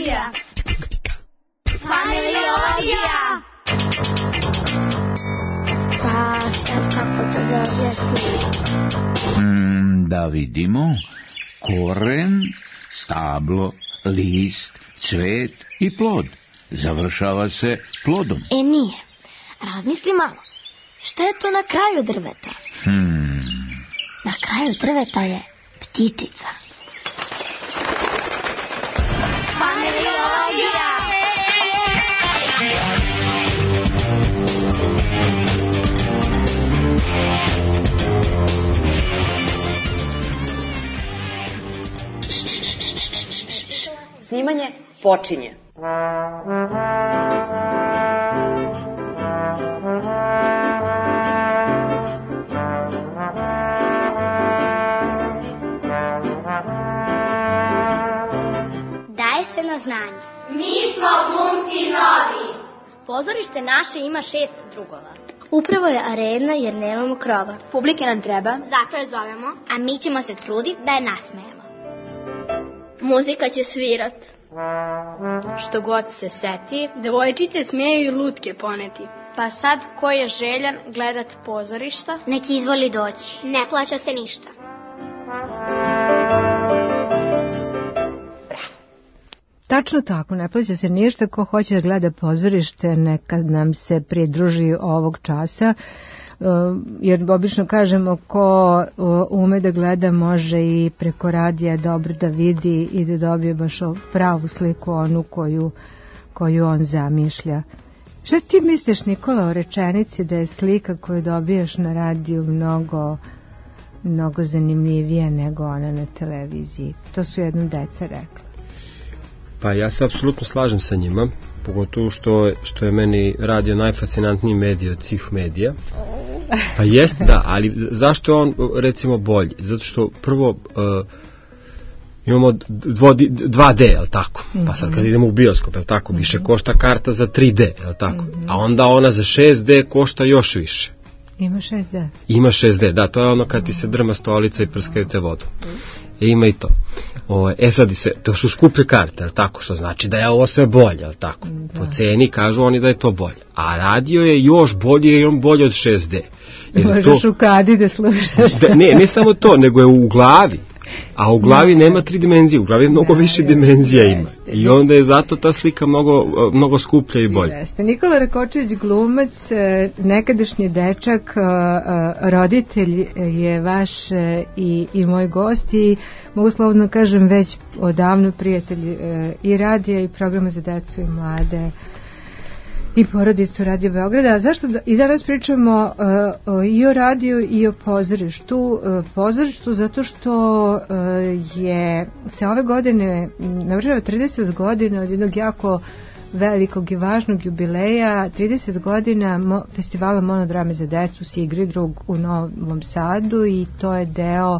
Familiologija. Familiologija. Pa sad kako to da objasnim? Da vidimo. Koren, stablo, list, cvet i plod. Završava se plodom. Nije. Razmisli malo. Šta je to na kraju drveta? Na kraju drveta je ptičica. Familiologija. Snimanje počinje. Daje se na znanje. Mi smo glumci novi. Pozorište naše ima 6 drugova. Upravo je arena jer nemamo krova. Publike nam treba. Zato je zovemo, a mi ćemo se truditi da je nasmejemo. Muzika će svirat. Što god se seti. Devojčice smeju i lutke poneti. Pa sad, ko je željan gledat pozorišta? Neki izvoli doći. Ne plaća se ništa. Tačno tako, ne plaća se ništa. Ko hoće da gleda pozorište, neka nam se pridruži ovog časa. Jer obično kažemo ko ume da gleda može i preko radija dobro da vidi i da dobije baš pravu sliku, onu koju on zamišlja. Šta ti misliš, Nikola, o rečenici da je slika koju dobijaš na radiju mnogo zanimljivija nego ona na televiziji? To su jednom deca rekla. Pa ja se apsolutno slažem sa njima, pogotovo što je meni radio najfascinantniji medij od svih medija. Pa jest, da, ali zašto je on recimo bolji? Zato što prvo imamo 2D, jel tako? Pa sad kad idemo u bioskop, jel tako? Više košta karta za 3D, jel tako? A onda ona za 6D košta još više. Ima 6D. Ima 6D, da, to je ono kad ti se drma stolica i prskaju te vodu. Ima i to. Sad to su skupe karte, jel tako? Što znači da je ovo sve bolje, jel tako? Da. Po ceni kažu oni da je to bolje. A radio je još bolje i on bolje od 6D. Možeš u kadi da slušaš. Ne samo to, nego je u glavi. A u glavi nema 3 dimenzije, u glavi mnogo više dimenzija ima. I onda je zato ta slika mnogo skuplja i bolja. Jeste. Nikola Rakočević, glumac, nekadašnji dečak, roditelj je vaš i moj gost i mogu slobodno kažem već odavno prijatelj i radija i programa za decu i mlade i porodicu Radio Beograda. Zašto i danas pričamo i o radiju i o pozorištu? Pozorištu zato što se ove godine navršava 30 godina od jednog jako velikog i važnog jubileja, 30 godina festivala Monodrame za decu Sigridrug u Novom Sadu i to je deo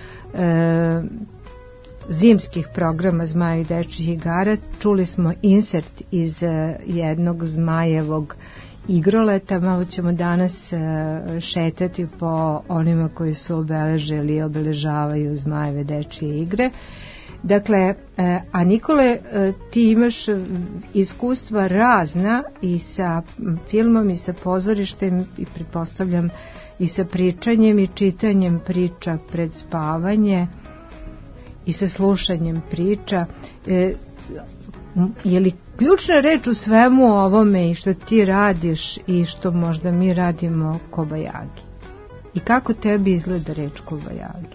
zimskih programa Zmaja i dečjih igara. Čuli smo insert iz jednog Zmajevog igroleta. Malo ćemo danas šetati po onima koji su obeležili i obeležavaju Zmajeve dečje igre. Dakle, a Nikole, ti imaš iskustva razna i sa filmom i sa pozorištem i pretpostavljam i sa pričanjem i čitanjem priča pred spavanje i sa slušanjem priča. Je li ključna reč u svemu ovome i što ti radiš i što možda mi radimo kobajagi? I kako tebi izgleda reč kobajagi?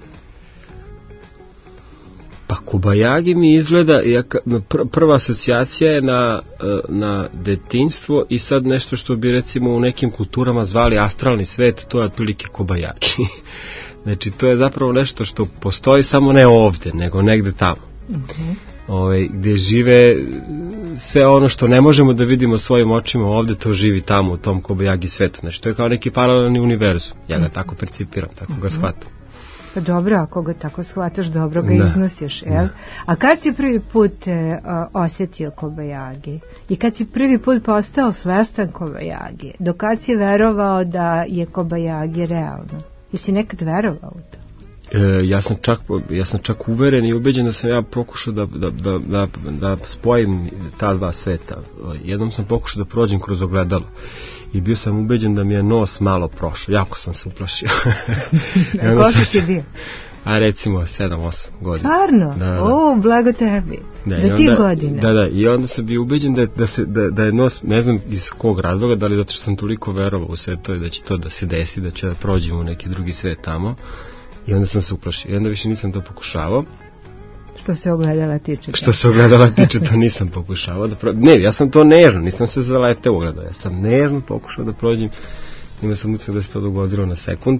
Pa kobajagi mi izgleda, prva asocijacija je na detinjstvo i sad nešto što bi recimo u nekim kulturama zvali astralni svet, to je otprilike kobajagi. Znači, to je zapravo nešto što postoji samo ne ovdje, nego negde tamo. Gdje žive sve ono što ne možemo da vidimo svojim očima ovdje, to živi tamo u tom kobajagi svetu. Znači, to je kao neki paralelni univerzum. Ja ga tako percipiram, tako ga shvatam. Pa dobro, ako ga tako shvataš, dobro ga iznosiš, jel? A kad si prvi put osjetio kobajagi? I kad si prvi put postao svestan kobajagi? Do kad si verovao da je kobajagi realno? Jesi nekad verovao u to? Ja sam čak uveren i ubeđen da sam ja pokušao da spojim ta dva sveta. Jednom sam pokušao da prođem kroz ogledalo i bio sam ubeđen da mi je nos malo prošao. Jako sam se uplašio. Koliko si bio? A recimo 7-8 godina. Stvarno? Da. O, blago tebi. Do tih godina. Da, i onda sam bio ubeđen da je nos, ne znam iz kog razloga, da li zato što sam toliko verovao u sve to i da će to da se desi, da će da prođemo u neki drugi svet tamo. I onda sam se uplašio. I onda više nisam to pokušavao. Što se ogledala tiče? Što se ogledala tiče, to nisam pokušavao da prođem. Ne, ja sam to nežno, nisam se zaleteo u ogledalo. Ja sam nežno pokušao da prođem. Ima sam utisak da se to dogodilo na sekund.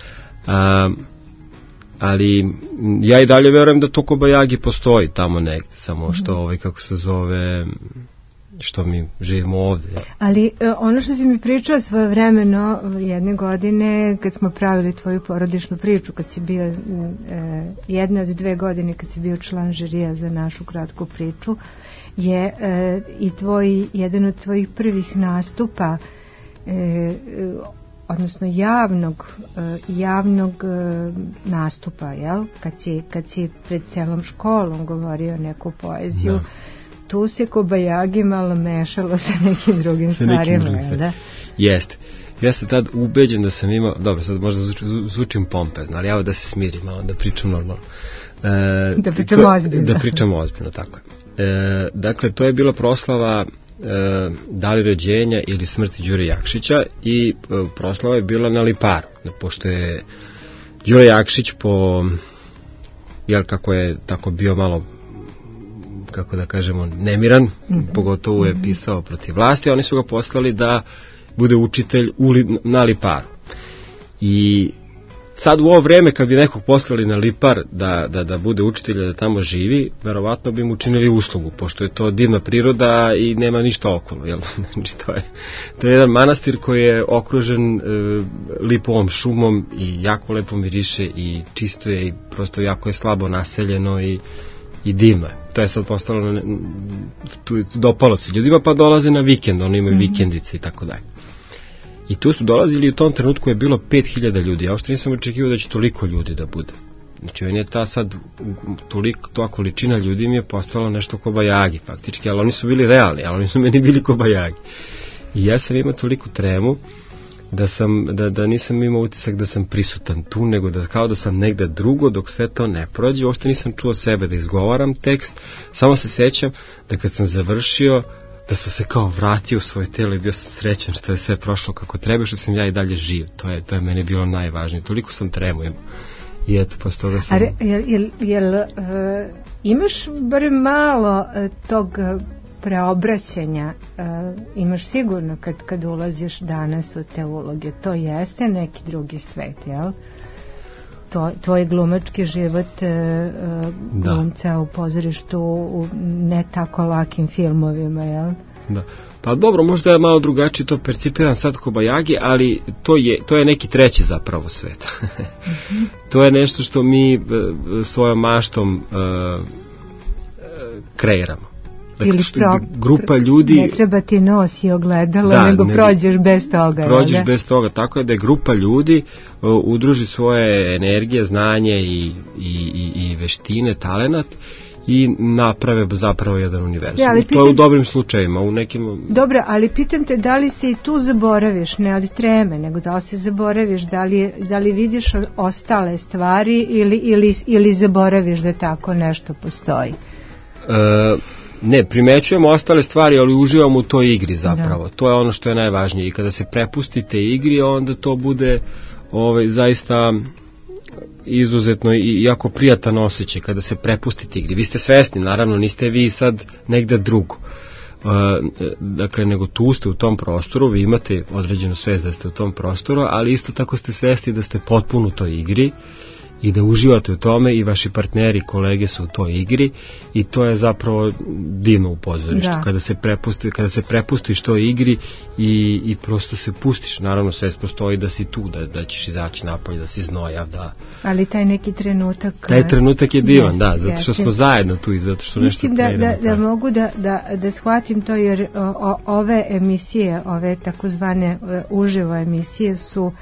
Ali ja i dalje verujem da to Kobajagi postoji tamo negde, samo što kako se zove, što mi živimo ovde. Ja. Ali ono što si mi pričao svojevremeno jedne godine kad smo pravili tvoju porodičnu priču, kad si bio jedne od 2 godine kad si bio član žirija za našu kratku priču, je i jedan od tvojih prvih nastupa odnosno javnog nastupa, jel? Kad si pred celom školom govorio neku poeziju, da. Tu se Kobajagi malo mešalo sa nekim drugim stvarima, da? Jeste. Ja sam tad ubeđen da sam imao, dobro, sad možda zvučim pompezno, ali ja da se smirim, malo, da pričam normalno. Da pričamo ozbiljno. Da pričamo ozbiljno, tako je. Dakle, to je bila proslava da li rođenja ili smrti Đure Jakšića i proslava je bila na Liparu, pošto je Đure Jakšić kako je tako bio malo, kako da kažemo, nemiran, pogotovo je pisao protiv vlasti, oni su ga poslali da bude učitelj na Liparu. I sad u ovo vreme kad bi nekog poslali na Lipar da bude učitelj, da tamo živi, verovatno bi mu učinili uslugu, pošto je to divna priroda i nema ništa okolo. Jel? Znači, to je jedan manastir koji je okružen lipovom šumom i jako lepo miriše i čisto je i prosto jako je slabo naseljeno i divno je. To je sad postalo, dopalo se ljudima, pa dolaze na vikend, oni imaju vikendice i tako dalje. I tu su dolazili i u tom trenutku je bilo 5000 ljudi. Ja uopšte nisam očekivao da će toliko ljudi da bude. Znači, on je ta sad, ta količina ljudi mi je postalo nešto Kobajagi, faktički, ali oni su bili realni, ali oni su meni bili Kobajagi. I ja sam imao toliko tremu da nisam imao utisak da sam prisutan tu, nego kao da sam negde drugo dok sve to ne prođe. Uopšte nisam čuo sebe da izgovaram tekst, samo se sećam da kad sam završio, da sam se kao vratio u svoje telo i bio sam srećan što je sve prošlo kako treba, što sam ja i dalje živ. To je meni bilo najvažnije. Toliko sam tremu imao. I eto, posle toga sam... Imaš bar malo tog preobraćanja, imaš sigurno kad ulaziš danas u te uloge. To jeste neki drugi svet, jel? Tvoj glumački život glumca u pozorištu u ne tako lakim filmovima, jel? Da. Pa dobro, možda je malo drugačije to percipiram sad Kobajagi, ali to je neki treći zapravo svet. To je nešto što mi svojom maštom kreiramo. Ili grupa ljudi... Ne treba ti nos i ogledalo, nego prođeš bez toga. Prođeš bez toga, tako je da je grupa ljudi udruži svoje energije, znanje i veštine, talenat i naprave zapravo jedan univerzum. To je u dobrim slučajima, u nekim... Dobro, ali pitam te, da li se i tu zaboraviš, ne od treme, nego da li se zaboraviš, da li vidiš ostale stvari ili zaboraviš da tako nešto postoji? Ne, primećujemo ostale stvari, ali uživamo u toj igri zapravo. Da. To je ono što je najvažnije. I kada se prepustite igri, onda to bude zaista izuzetno i jako prijatan osjećaj kada se prepustite igri. Vi ste svesni, naravno, niste vi sad negde drugo. Dakle, nego tu ste u tom prostoru, vi imate određenu svest da ste u tom prostoru, ali isto tako ste svesni da ste potpuno u toj igri i da uživate u tome i vaši partneri, kolege su u toj igri i to je zapravo divno u pozorištu. Kada se prepustiš toj igri i prosto se pustiš, naravno sve postoji da si tu, da ćeš izaći napolje, da si znojav, da... Ali taj neki trenutak... Taj trenutak je divan, zato što smo zajedno tu i zato što nešto kreiramo. Mislim da mogu da shvatim to, jer ove emisije, ove takozvane uživo emisije su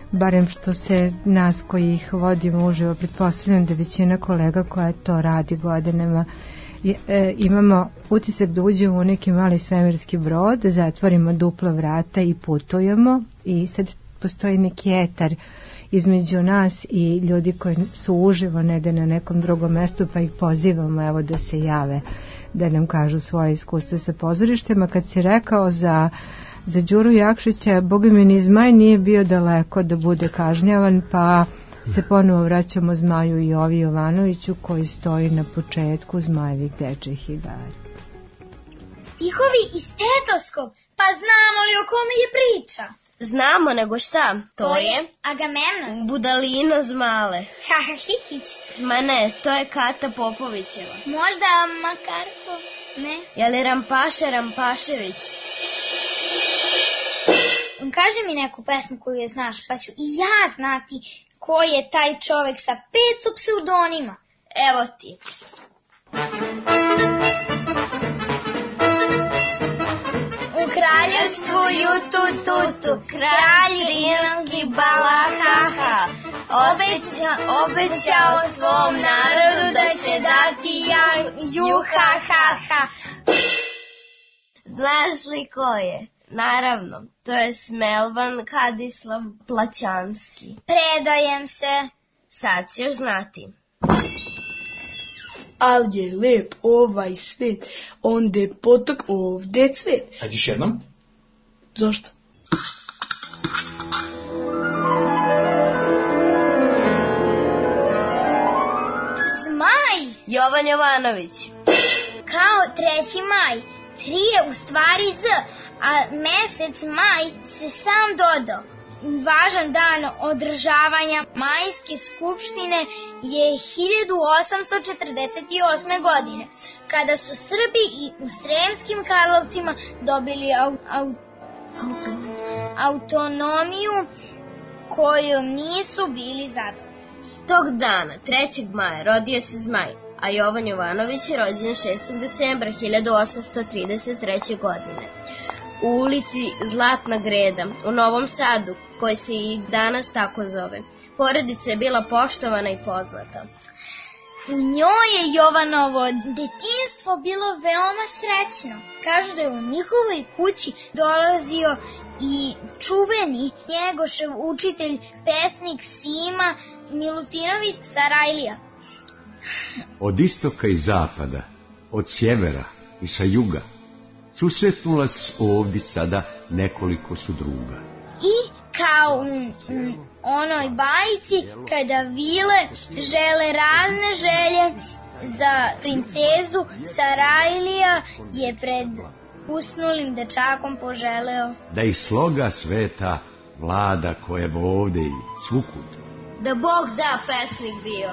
barem što se nas koji ih vodimo uživo, pretpostavljam da većina kolega koja to radi godinama, imamo utisak da uđemo u neki mali svemirski brod, zatvorimo dupla vrata i putujemo i sad postoji neki etar između nas i ljudi koji su uživo negde na nekom drugom mestu, pa ih pozivamo evo da se jave, da nam kažu svoje iskustva sa pozorištima. Kad si rekao za Đuru Jakšića, boga mi ni Zmaj nije bio daleko da bude kažnjavan, pa se ponovo vraćamo Zmaju Jovi Jovanoviću koji stoji na početku Zmajevih dečjih igara. Stihovi i stetoskop, pa znamo li o kome je priča? Znamo, nego šta? To je Agamemnon. Budalina Zmale. Haha, Hikić. Ma ne, to je Kata Popovićeva. Možda Makarkov? Ne. Je li Rampašević? Kaži mi neku pesmu koju je znaš, pa ću i ja znati ko je taj čovek sa 500 pseudonima. Evo ti. U kraljevstvu Jutututu, kralj rimski Balahaha, obećao svom narodu da će dati juhahaha. Znaš li ko je? Naravno, to je Smelvan Kadislav Plaćanski. Predajem se. Sad ćeš znati. Ovdje je lep ovaj svet, onda je potok, ovdje je cvet. Ajde još jednom. Zašto? Zmaj! Jovan Jovanović. Kao 3. maj. 3 je u stvari Z, a mesec maj se sam dodao. Važan dan održavanja majske skupštine je 1848. godine, kada su Srbi i u Sremskim Karlovcima dobili autonomiju kojom nisu bili zadovoljni. Tog dana, 3. maja, rodio se Zmaj, a Jovan Jovanović je rođen 6. decembra 1833. godine. U ulici Zlatna Greda, u Novom Sadu, koji se i danas tako zove. Porodica je bila poštovana i poznata. U njoj je Jovanovo detinjstvo bilo veoma srećno. Kažu da je u njihovoj kući dolazio i čuveni Njegošev učitelj, pesnik Sima Milutinović Sarajlija. Od istoka i zapada, od sjevera i sa juga, susretnula s ovdje sada nekoliko su druga. I kao u onoj bajici, kada vile žele razne želje, za princezu Sarajlija je pred usnulim dečakom poželeo da i sloga sveta vlada koja je ovdje i svukut. Da Bog da pesnik bio.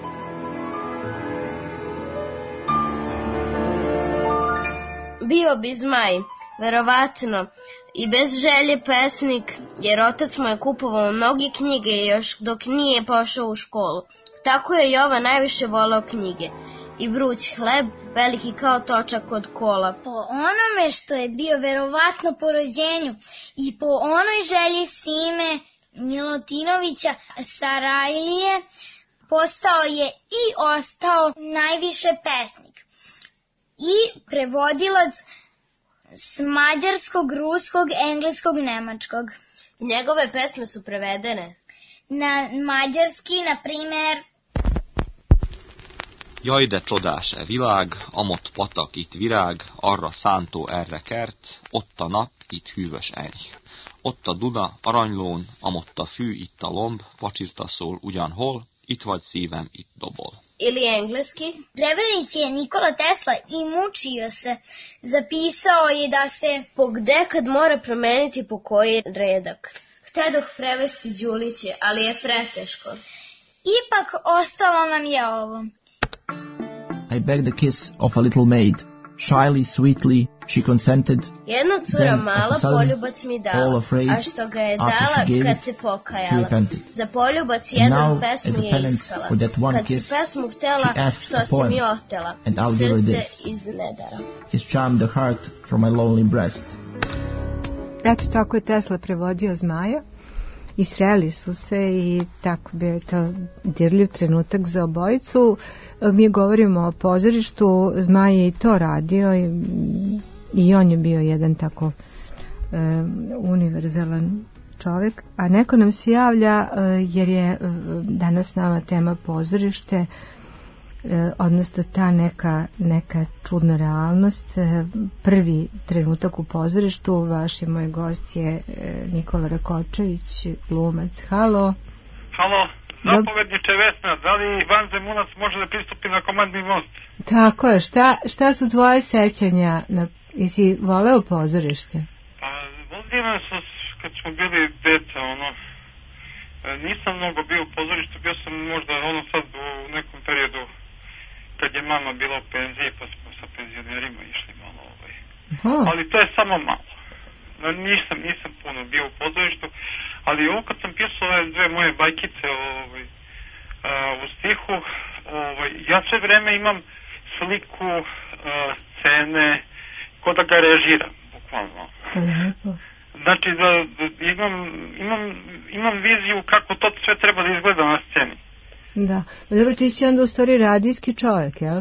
Bio bi Zmaj, verovatno, i bez želje pesnik, jer otac mu je kupovao mnoge knjige još dok nije pošao u školu. Tako je Jovan najviše voleo knjige. I vruć hleb, veliki kao točak od kola. Po onome što je bio verovatno po rođenju i po onoj želji Sime Milutinovića Sarajlije, postao je i ostao najviše pesnik i prevodilac s mađarskog, ruskog, engleskog, nemačkog. Njegove pesme su prevedene na mađarski, na primer: Jaj, de csodás e világ, amott patak itt virág, arra szántó erre kert, ott a nap, itt hűvös enyh. Ott a Duna, aranylón, amott a fű, itt a lomb, pacsirta szól ugyanhol, itt vagy szívem, itt dobol. Ili engleski. Preveo je Nikola Tesla i mučio se. Zapisao je da se pogde kad mora promeniti po koji redak. Htedoh prevesti Đuliće, ali je preteško. Ipak ostalo nam je ovo. I begged a kiss of a little maid. Shyly, sweetly, she consented. Jedna cura mala poljubac mi dala, afraid, a što ga je dala kad se pokajala. Za poljubac jednu pesmu je iskala. Kad si pesmu htela, što si mi otela, srce iz nedara. His charmed the heart from my lonely breast. Eto, tako je Tesla prevodio Zmaja. i sreli su se i tako bi to dirljiv trenutak za obojicu. Mi govorimo o pozorištu, Zmaj je i to radio i on je bio jedan tako univerzalan čovjek, a neko nam se javlja jer je danas nama tema pozorište, odnosno ta neka čudna realnost. Prvi trenutak u pozorištu, vaš i moj gost je Nikola Rakočević, glumac. Halo. Halo, zapovedniče Vesna, da li Ivan Zemunac može da pristupi na komandni most? Tako je, šta su tvoje sećanja? Jesi voleo pozorište? Pa, vodio sam kad smo bili deca, nisam mnogo bio u pozorištu, bio sam možda sad u nekom periodu kad je mama bila u penziji, pa smo sa penzionerima išli malo ali to je samo malo. Nisam puno bio u pozorištu, ali ovo kad sam pisao ove dve moje bajkice u stihu, ja sve vreme imam sliku scene ko da ga režiram, bukvalno. Znači da imam viziju kako to sve treba da izgleda na sceni. Da, dobro, ti si onda u stvari radijski čovjek, jel?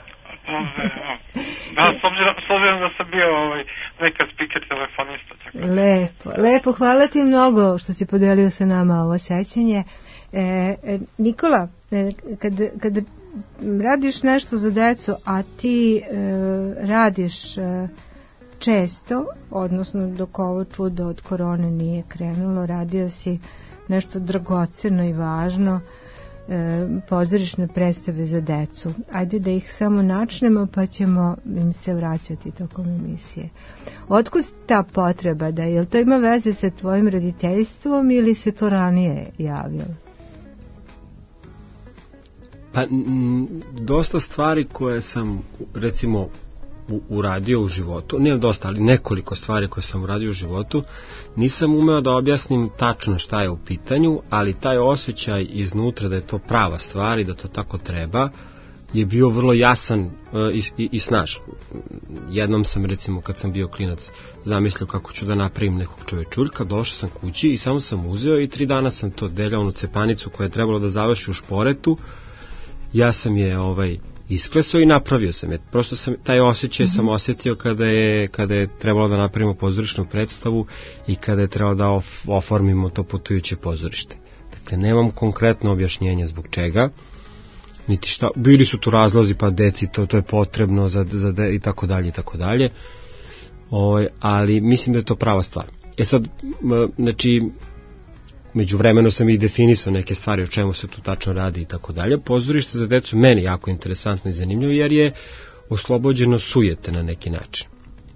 Da, s obzirom da sam bio nekad speaker telefonista. Lepo, hvala ti mnogo što si podelio sa nama ovo sećanje. Nikola, kad radiš nešto za decu, a ti radiš često, odnosno dok ovo čudo od korone nije krenulo, radio si nešto dragoceno i važno, pozorišne predstave za decu. Ajde da ih samo načnemo pa ćemo im se vraćati tokom emisije. Otkud ta potreba da, jel to ima veze sa tvojim roditeljstvom ili se to ranije javilo? Pa dosta stvari koje sam recimo uradio u životu, ne dosta, ali nekoliko stvari koje sam uradio u životu, nisam umeo da objasnim tačno šta je u pitanju, ali taj osjećaj iznutra da je to prava stvar i da to tako treba je bio vrlo jasan i snažan. Jednom sam, recimo, kad sam bio klinac, zamislio kako ću da napravim nekog čovečuljka, došao sam kući i samo sam uzeo i 3 dana sam to deljao onu cepanicu koja je trebalo da završi u šporetu. Ja sam je isklesao i napravio sam je. Prosto sam taj osjećaj sam osjetio kada je trebalo da napravimo pozorišnu predstavu i kada je trebalo da oformimo to putujuće pozorište. Dakle, nemam konkretno objašnjenje zbog čega, niti šta, bili su tu razlozi, pa deci to je potrebno i tako dalje i tako dalje. Ali mislim da je to prava stvar. Sad, znači, međuvremeno sam i definisao neke stvari o čemu se tu tačno radi i tako dalje. Pozorište za decu meni jako interesantno i zanimljivo jer je oslobođeno sujete na neki način.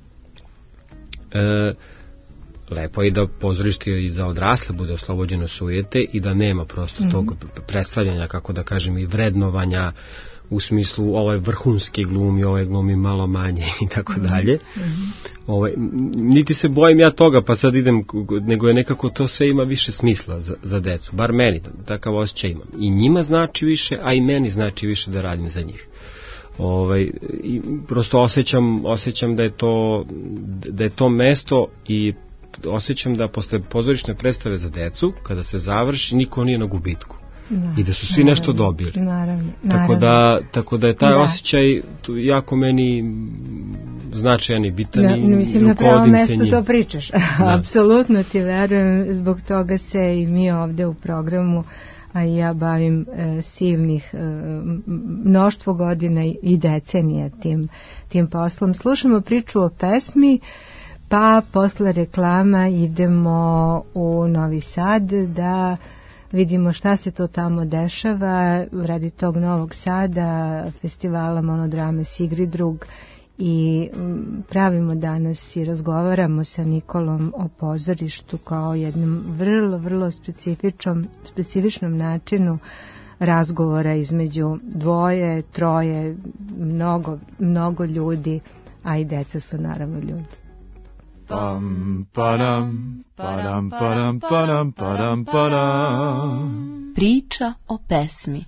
Lepo je da pozorište i za odrasle bude oslobođeno sujete i da nema prosto tog predstavljanja, kako da kažem, i vrednovanja u smislu ovaj vrhunski glumi, ovaj glumi malo manje i tako dalje. Niti se bojim ja toga, pa sad idem, nego je nekako to sve ima više smisla za decu, bar meni, takav osjećaj imam. I njima znači više, a i meni znači više da radim za njih. I prosto osjećam da je to mesto i osjećam da posle pozorišne predstave za decu, kada se završi, niko nije na gubitku. I da su svi nešto dobili. Naravno. Tako da je taj osjećaj jako meni značajan i bitan i mislim na pravo mesto to pričaš. Apsolutno ti verujem, zbog toga se i mi ovde u programu, a ja bavim silnih mnoštvo godina i decenija tim poslom. Slušamo priču o pesmi, pa posle reklama idemo u Novi Sad da vidimo šta se to tamo dešava radi tog Novog Sada, festivala monodrame Sigridrug, i pravimo danas i razgovaramo sa Nikolom o pozorištu kao jednom vrlo specifičnom načinu razgovora između dvoje, troje, mnogo ljudi, a i deca su naravno ljudi. Pam, padam, padam, padam, padam, padam, padam. Priča o pesmi.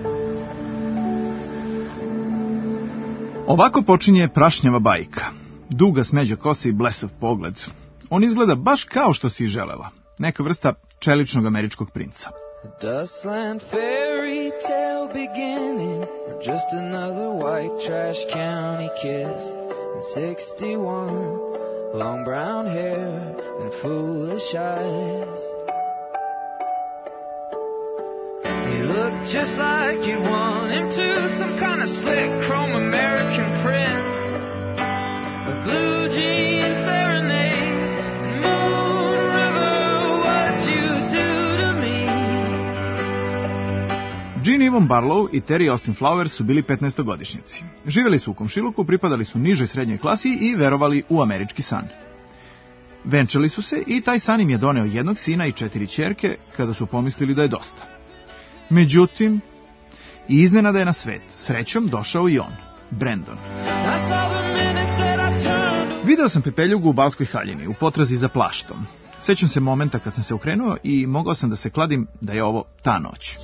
Ovako počinje Prašnjava bajka. Duga smeđa kosa i blesav pogled. On izgleda baš kao što si želela. Neka vrsta čeličnog američkog princa. Dustland fairy tale beginning, or just another white trash county kiss. And 61, long brown hair and foolish eyes. He looked just like you'd want him to, some kind of slick chrome American prince. A blue jeans serenade, Moon River, what you do to me. Jean Yvonne Barlow i Terry Austin Flowers su bili 15-godišnjaci. Živjeli su u komšiluku, pripadali su nižoj srednjoj klasi i verovali u američki san. Venčali su se i taj san im je doneo jednog sina i 4 ćerke kada su pomislili da je dosta. Međutim, iznenada je na svet, srećom, došao i on, Brandon. Video sam pepeljugu u Balskoj haljini, u potrazi za plaštom. Sećam se momenta kad sam se okrenuo i mogao sam da se kladim da je ovo ta noć.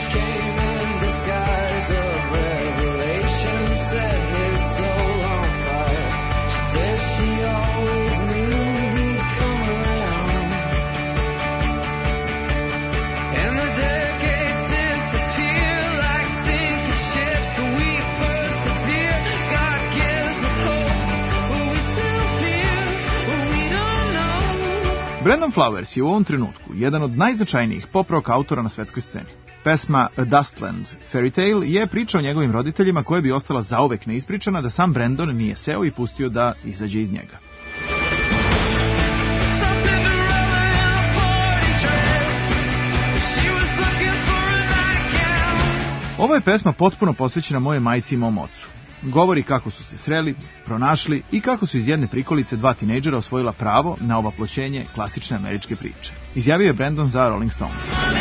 Brandon Flowers je u ovom trenutku jedan od najznačajnijih pop-rock autora na svetskoj sceni. Pesma A Dustland Fairy Tale je priča o njegovim roditeljima koja bi ostala zauvek neispričana da sam Brandon nije seo i pustio da izađe iz njega. Ova je pesma potpuno posvećena moje majci i mom ocu. Govori kako su se sreli, pronašli i kako su iz jedne prikolice 2 tinejdžera osvojila pravo na ovaploćenje klasične američke priče. Izjavio je Brandon za Rolling Stone.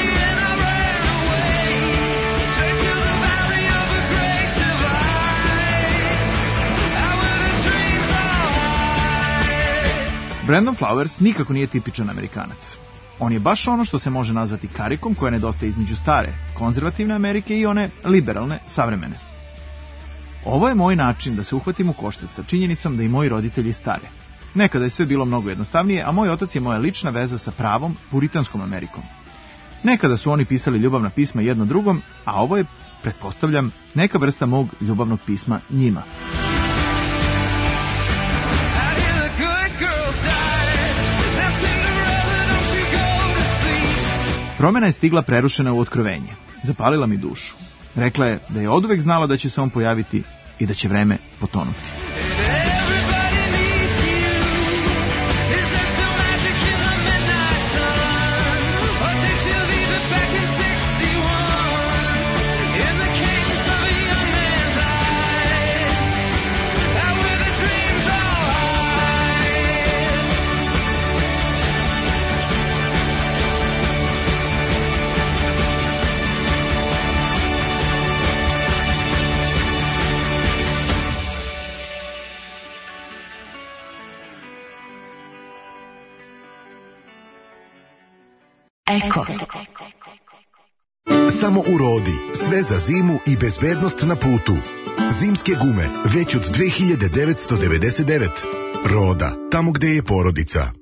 Brandon Flowers nikako nije tipičan Amerikanac. On je baš ono što se može nazvati karikom koja nedostaje između stare, konzervativne Amerike i one liberalne, savremene. Ovo je moj način da se uhvatim u koštac sa činjenicom da i moji roditelji stare. Nekada je sve bilo mnogo jednostavnije, a moj otac je moja lična veza sa pravom, puritanskom Amerikom. Nekada su oni pisali ljubavna pisma jedno drugom, a ovo je, pretpostavljam, neka vrsta mog ljubavnog pisma njima. Promjena je stigla prerušena u otkrovenje. Zapalila mi dušu. Rekla je da je oduvek znala da će se on pojaviti i da će vreme potonuti. Eko. Samo u Rodi, sve za zimu i bezbednost na putu. Zimske gume, već od 2999. Roda, tamo gde je porodica.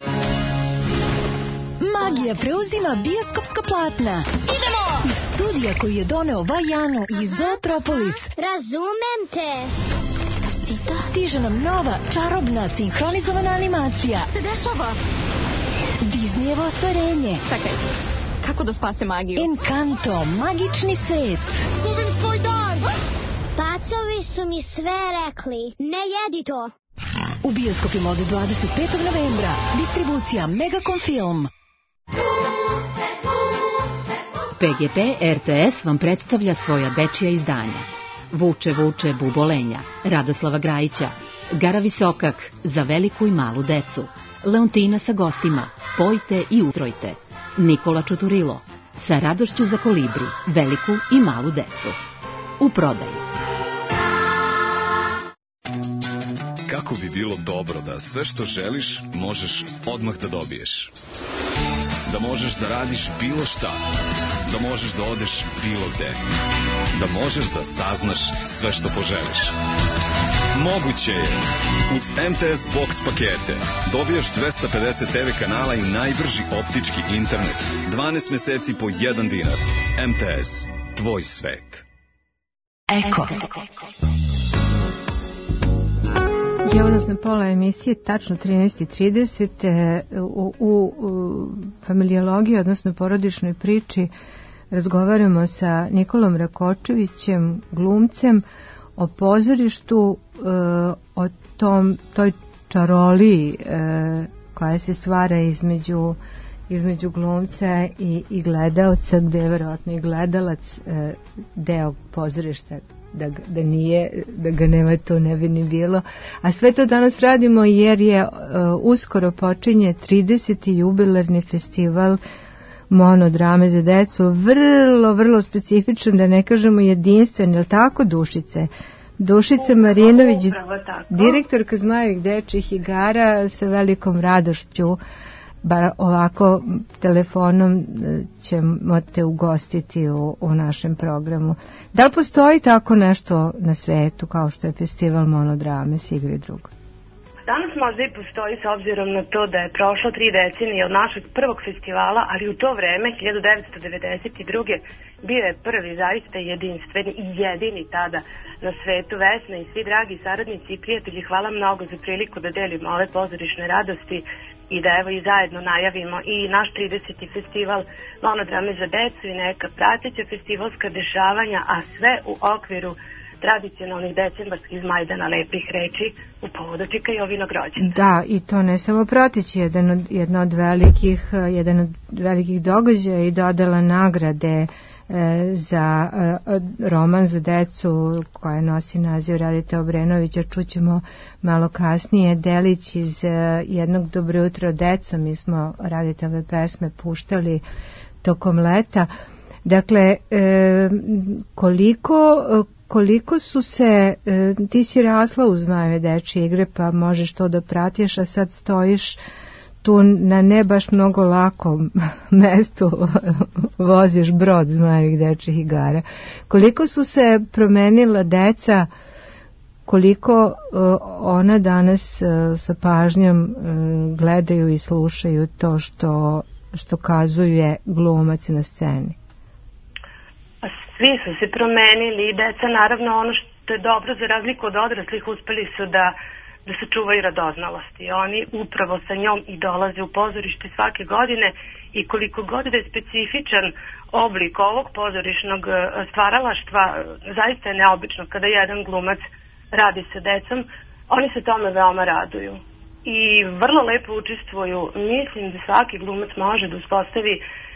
Magija preuzima bioskopska platna. Idemo! Iz studija koji je doneo Vajanu i Zootropolis. Razumem te. Stiže nam nova, čarobna, sinhronizovana animacija. Se dešava? Disneyevo ostvarenje. Čekaj, kako da spase magiju? Encanto, magični svet. Gubim svoj dan! Pacovi su mi sve rekli. Ne jedi to. U bioskopima od 25. novembra. Distribucija Megacom Film. PGP RTS vam predstavlja svoja dečija izdanja. Vuče, vuče, bubolenja, Radoslava Grajića, Gara Visokak, za veliku i malu decu, Leontina sa gostima, Pojte i utrojte, Nikola Čuturilo, sa radošću za kolibri, veliku i malu decu. U prodaji. Kako bi bilo dobro da sve što želiš možeš odmah da dobiješ. da možeš da radiš bilo šta, da možeš da odeš bilo gde, da možeš da saznaš sve što poželiš. Moguće je. Uz MTS Box pakete dobijaš 250 TV kanala i najbrži optički internet. 12 meseci po 1 dinar. MTS. Tvoj svet. Eko. Je odnosno pola emisije, tačno 13:30, u familiologiji, odnosno porodičnoj priči, razgovaramo sa Nikolom Rakočevićem, glumcem, o pozorištu, o toj čaroliji koja se stvara između glumca i gledaoca, gde je verovatno i gledalac deo pozorišta, da ga nema, to ne bi ni bilo. A sve to danas radimo jer je uskoro počinje 30. jubilarni festival monodrame za decu, vrlo specifičan, da ne kažemo jedinstven, je li tako, Dušice? Dušica Marinović, direktorka Zmajevih dečjih igara, sa velikom radošću, bar ovako telefonom ćemo te ugostiti u našem programu. Da li postoji tako nešto na svetu kao što je festival monodrame Sigrid Drug? Danas možda i postoji, s obzirom na to da je prošlo 3 decenije od našeg prvog festivala, ali u to vreme, 1992. bio je prvi, zaista jedinstveni i jedini tada na svetu. Vesna i svi dragi saradnici i prijatelji, hvala mnogo za priliku da delimo ove pozorišne radosti i da evo i zajedno najavimo i naš 30. festival monodrame za decu i neka prateća festivalska dešavanja, a sve u okviru tradicionalnih decembarskih Zmajdana lepih reči u povodu Čika Jovinog rođendana. Da, i to ne samo prateći, jedan od velikih događaja i dodala nagrade za roman za decu koja nosi naziv Radite Obrenovića. Čućemo malo kasnije delić iz jednog Dobro jutro deco. Mi smo Raditove pesme puštali tokom leta. Dakle, koliko su se, ti si rasla u Zmajeve dečje igre, pa možeš to da pratiš, a sad stojiš tu na ne baš mnogo lakom mestu, voziš brod Zmajevih dečjih igara. Koliko su se promenila deca, koliko ona danas sa pažnjom gledaju i slušaju to što kazuje glumac na sceni? Svi su se promenili i deca, naravno, ono što je dobro za razliku od odraslih, uspeli su da sačuvaju radoznalost i oni upravo sa njom i dolaze u pozorište svake godine i koliko god da je specifičan oblik ovog pozorišnog stvaralaštva, zaista je neobično kada jedan glumac radi sa decom, oni se tome veoma raduju i vrlo lepo učestvuju. Mislim da svaki glumac može da uspostavi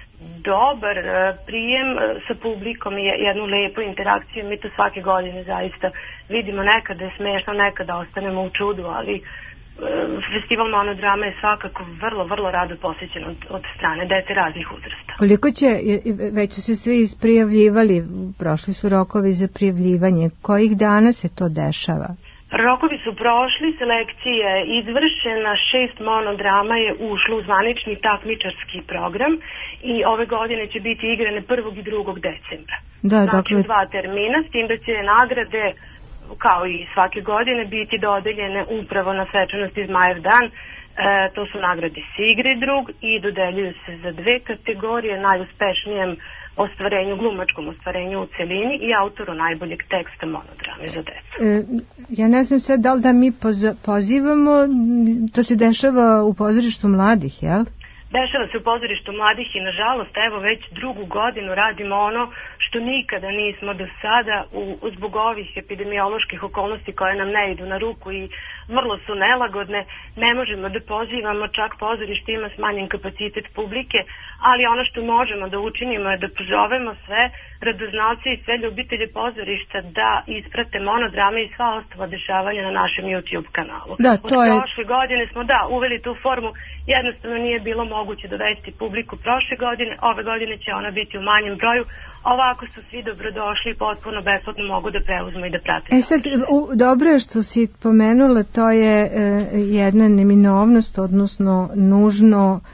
dobar prijem sa publikom i jednu lepu interakciju. Mi to svake godine zaista vidimo, nekada je smešno, nekada ostanemo u čudu, ali festival monodrama je svakako vrlo rado posjećen od strane dece raznih uzrasta. Koliko će, već su se svi isprijavljivali, prošli su rokovi za prijavljivanje, kojih dana se to dešava? Rokovi su prošli, selekcija je izvršena, 6 monodrama je ušlo u zvanični takmičarski program i ove godine će biti igrane 1. i 2. decembra. Znači 2 termina, s tim da će nagrade, kao i svake godine, biti dodeljene upravo na svečanosti Zmajev dan. To su nagrade Sigrid Drug i dodeljuju se za 2 kategorije, najuspešnijem ostvarenju, glumačkom ostvarenju u celini i autoru najboljeg teksta monodrame za decu. Ja ne znam sad da li da mi pozivamo, to se dešava u pozorištu mladih, jel? Dešava se u pozorištu mladih i nažalost evo već 2. godinu radimo ono što nikada nismo do sada zbog ovih epidemioloških okolnosti koje nam ne idu na ruku i vrlo su nelagodne. Ne možemo da pozivamo, čak pozorište ima smanjen kapacitet publike, ali ono što možemo da učinimo je da pozovemo sve radoznalce i sve ljubitelje pozorišta da isprate monodrame i sva ostala dešavanja na našem YouTube kanalu. Od prošle godine smo uveli tu formu, jednostavno nije bilo moguće dovesti publiku prošle godine, ove godine će ona biti u manjem broju, ovako su svi dobrodošli i potpuno besplatno mogu da preuzmu i da prate. Sad, dobro je što si pomenula, to je jedna neminovnost, odnosno nužno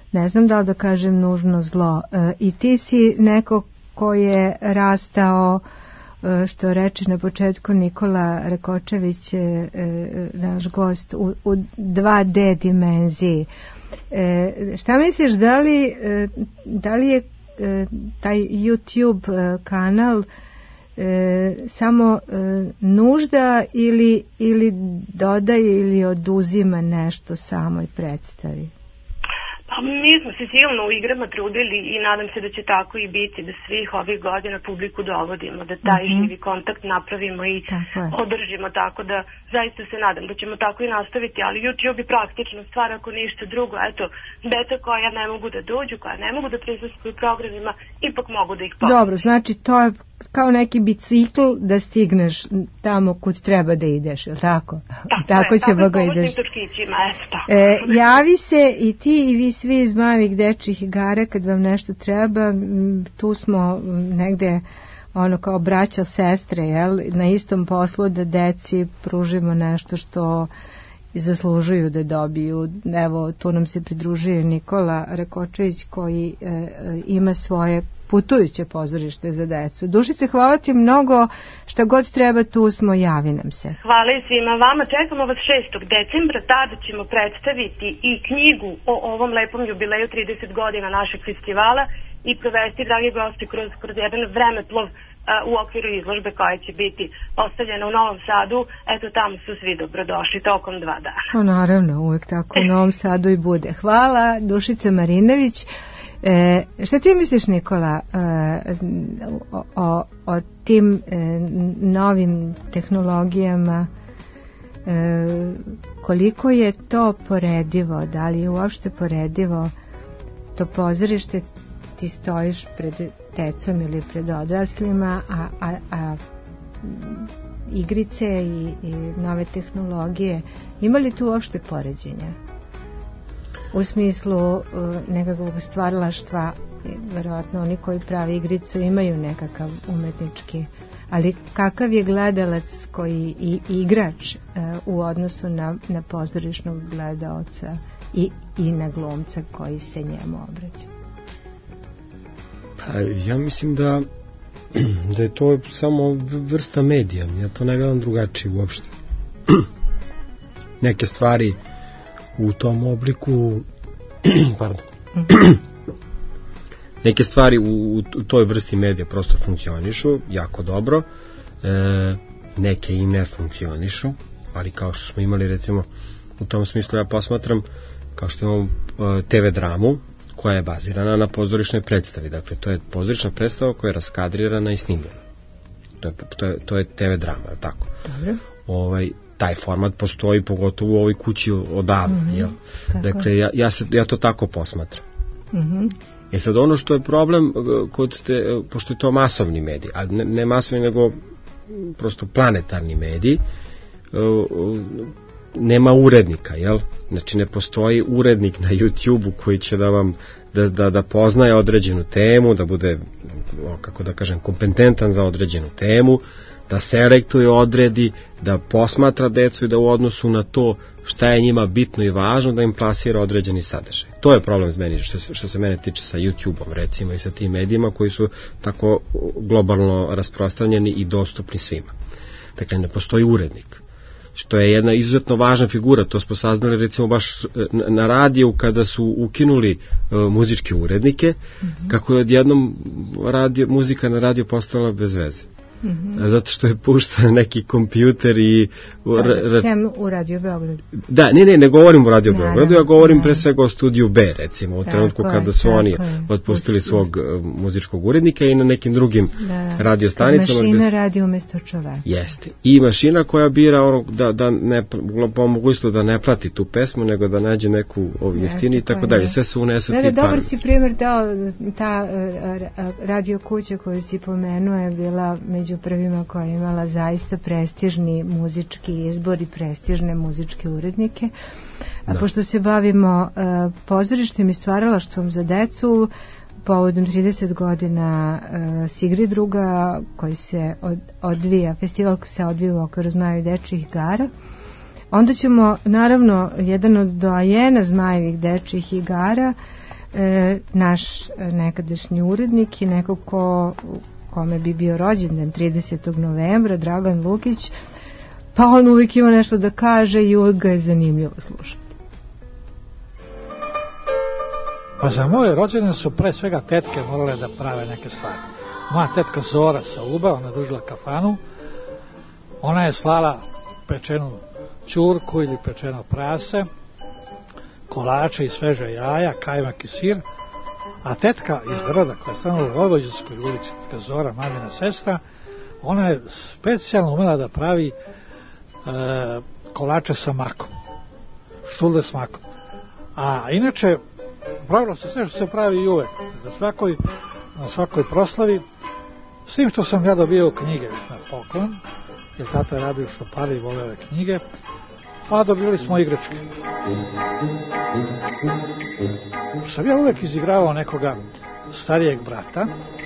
ne znam da li da kažem nužno zlo. I ti si neko ko je rastao, što reče na početku Nikola Rekočević, naš gost, u 2D dimenziji. Šta misliš, da li je taj YouTube kanal samo nužda ili dodaje ili oduzima nešto samoj predstavi? Pa mi smo se silno u igrama trudili i nadam se da će tako i biti, da svih ovih godina publiku dovodimo, da taj živi kontakt napravimo i održimo, tako da zaista se nadam da ćemo tako i nastaviti, ali YouTube je praktično stvar ako ništa drugo. Eto, deca koja ne mogu da dođu, koja ne mogu da prisustvuju programima, ipak mogu da ih pomoći. Dobro, znači to je kao neki bicikl da stigneš tamo kud treba da ideš, je li tako? Tako ćemo ga ideš. Javi se i ti i vi svi iz Zmajevih dečjih igara kad vam nešto treba. Tu smo negde kao braća, sestre, jel? Na istom poslu da deci pružimo nešto što zaslužuju da dobiju. Evo, tu nam se pridružuje Nikola Rekočević koji ima svoje putujuće pozorište za decu. Dušice, hvala ti mnogo, šta god treba, tu smo, javi nam se. Hvala i svima vama, čekamo vas 6. decembra, tada ćemo predstaviti i knjigu o ovom lepom jubileju 30 godina našeg festivala i provesti, dragi gosti, kroz jedan vremeplov u okviru izložbe koja će biti postavljena u Novom Sadu. Eto, tamo su svi dobrodošli tokom 2 dana. Pa naravno, uvek tako u Novom Sadu i bude. Hvala, Dušica Marinović. Šta ti misliš, Nikola, o tim novim tehnologijama, koliko je to poredivo, da li je uopšte poredivo to pozorište, ti stojiš pred decom ili pred odraslima, a igrice i nove tehnologije, ima li tu uopšte poređenja? U smislu nekakvog stvaralaštva, verovatno oni koji pravi igricu imaju nekakav umetnički, ali kakav je gledalac koji i igrač u odnosu na pozorišnog gledaoca i na glumca koji se njemu obraća? Pa, ja mislim da je to samo vrsta medija, ja to ne gledam drugačije uopšte. Neke stvari u tom obliku neke stvari u toj vrsti medija prosto funkcionišu jako dobro, neke i ne funkcionišu, ali kao što smo imali, recimo, u tom smislu ja posmatram kao što imamo TV dramu koja je bazirana na pozorišnoj predstavi. Dakle, to je pozorišna predstava koja je raskadrirana i snimljena. To je TV drama, je li tako? Dobro. Taj format postoji pogotovo u ovoj kući odavno, jel? Dakle, ja to tako posmatram. Sad ono što je problem pošto je to masovni medij, a ne masovni nego prosto planetarni medij, nema urednika, jel? Znači ne postoji urednik na YouTube-u koji će da vam da poznaje određenu temu, da bude, kako da kažem, kompetentan za određenu temu, da selektuje, odredi, da posmatra decu i da u odnosu na to šta je njima bitno i važno da im plasira određeni sadržaj. To je problem s meni, što se mene tiče sa YouTube-om, recimo, i sa tim medijima koji su tako globalno rasprostranjeni i dostupni svima. Dakle, ne postoji urednik. Što je jedna izuzetno važna figura, to smo saznali recimo baš na radiju kada su ukinuli muzičke urednike, kako je odjednom muzika na radiju postala bez veze. Zato što je pušten neki kompjuter i u Radio Beogradu. Da, ne govorim o Radio Beogradu, ja govorim pre svega o studiju B, recimo, u trenutku kada su oni otpustili svog muzičkog urednika i na nekim drugim radiostanicama. Mašina radi umjesto čoveka. Jeste. I mašina koja bira da ne pomogu isto da ne plati tu pesmu, nego da nađe neku jeftini i tako dalje. Sve se unesu ti par. Dobar si primjer dao, ta radio kuća koju si pomenuo je bila među prvima koja je imala zaista prestižni muzički izbor i prestižne muzičke urednike. A pošto se bavimo pozorištem i stvaralaštvom za decu, povodom 30 godina Sigridruga koji se odvija, festival koji se odvija u okviru Zmajevih dečjih igara, onda ćemo, naravno, jedan od doajena Zmajevih dečjih igara, naš nekadašnji urednik i neko kome bi bio rođendan 30. novembra, Dragan Lukić, pa on uvijek ima nešto da kaže i uvijek ga je zanimljivo slušati. Pa za moje rođene su pre svega tetke morale da prave neke stvari. Moja tetka Zora sa Uba, ona je dužila kafanu, ona je slala pečenu ćurku ili pečeno prase, kolače i sveže jaja, kajmak i sir, a tetka iz Grada koja je stanula u Vojvođanskoj ulici, tetka Zora, mamina sestra, ona je specijalno umela da pravi kolače sa makom, štulde s makom. A inače, pravilo se sve što se pravi i uvek, na svakoj proslavi, s tim što sam ja dobio knjige na poklon, jer tata je radio što pali i vole ove knjige, pa dobili smo igračke. Sam ja uvek izigravao nekoga starijeg brata,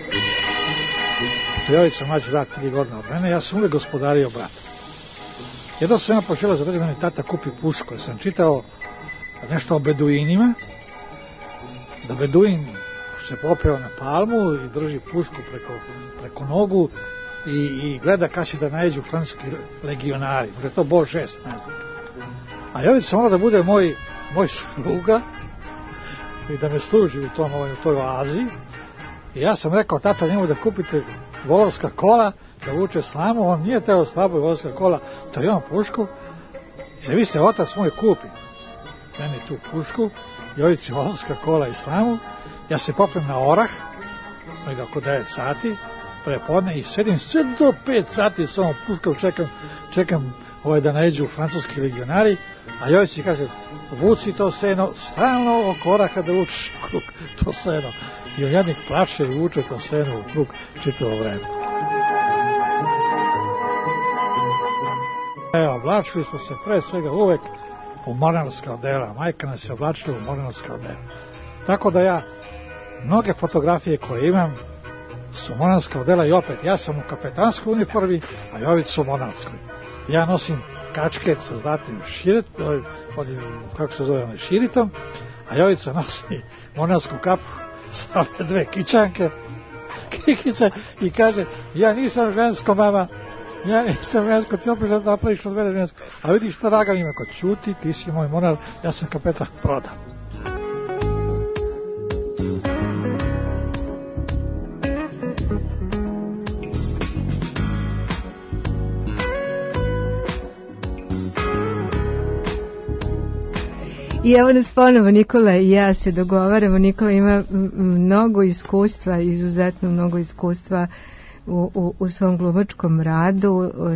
što je mlađi brat 3 godine od mene, ja sam uvek gospodario brata. Jedno sam ja poželao za da mi tata kupi pušku, jer sam čitao nešto o beduinima, da beduin se popeo na palmu i drži pušku preko nogu i gleda kada će da najeđu francuski legionari, možda je to Bol 6, ne znam. A Jović sam morao da bude moj sluga i da me služi u toj oazi. I ja sam rekao, tata, njemu da kupite volovska kola, da vuče slamu, on nije teo slabu i volovska kola, to imam pušku. I se vi se otac moj kupi meni tu pušku, Jovici volovska kola i slamu, ja se popnem na orah, negdje oko 9 sati, prepodne i sedim sve do 5 sati s ovom puškom, čekam da najeđu francuski legionari, a Jovici kaže, vuci to seno, stalno oko oraha da vučeš u krug to seno. I on jednik plače i vuče to seno u krug čitavo vreme. Oblačili smo se pre svega uvek u mornarska odela. Majka nas je oblačila u mornarska odela. Tako da ja, mnoge fotografije koje imam su mornarska odela i opet, ja sam u kapetanskoj uniformi, a Jović u mornarskoj. Ja nosim kačket sa zlatnim širitom, a Jovica nosi mornarsku kapu sa ove 2 kikice i kaže, ja nisam žensko, mama, ja nisam žensko, ti opet napraviš od mene žensko. A vidiš šta Dragan ima, kod čuti, ti si moj monar, ja sam kapetan broda. I evo nas ponovo, Nikola i ja se dogovaramo. Nikola ima mnogo iskustva, izuzetno mnogo iskustva u svom glumačkom radu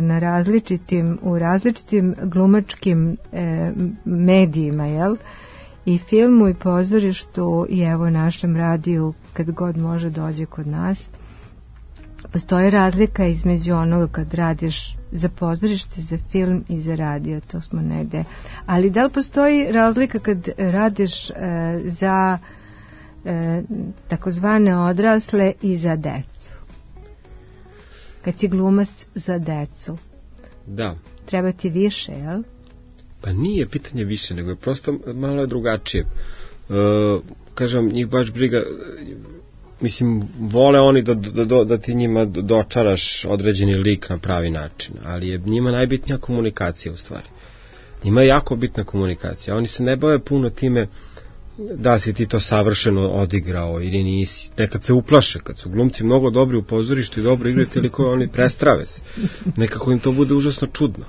u različitim glumačkim medijima, jel? I filmu i pozorištu i evo našem radiju kad god može dođe kod nas. Postoji razlika između onoga kad radiš za pozorište, za film i za radio, to smo negde. Ali da li postoji razlika kad radiš za takozvane odrasle i za decu? Kad si glumac za decu? Da. Treba ti više, jel? Pa nije pitanje više, nego je prosto malo je drugačije. Kažem, njih baš briga... Mislim, vole oni da ti njima dočaraš određeni lik na pravi način, ali je njima najbitnija komunikacija u stvari. Njima je jako bitna komunikacija. Oni se ne bave puno time da si ti to savršeno odigrao ili nisi. Nekad se uplaše, kad su glumci mnogo dobri u pozorištu i dobro igraju toliko, oni prestrave se. Nekako im to bude užasno čudno.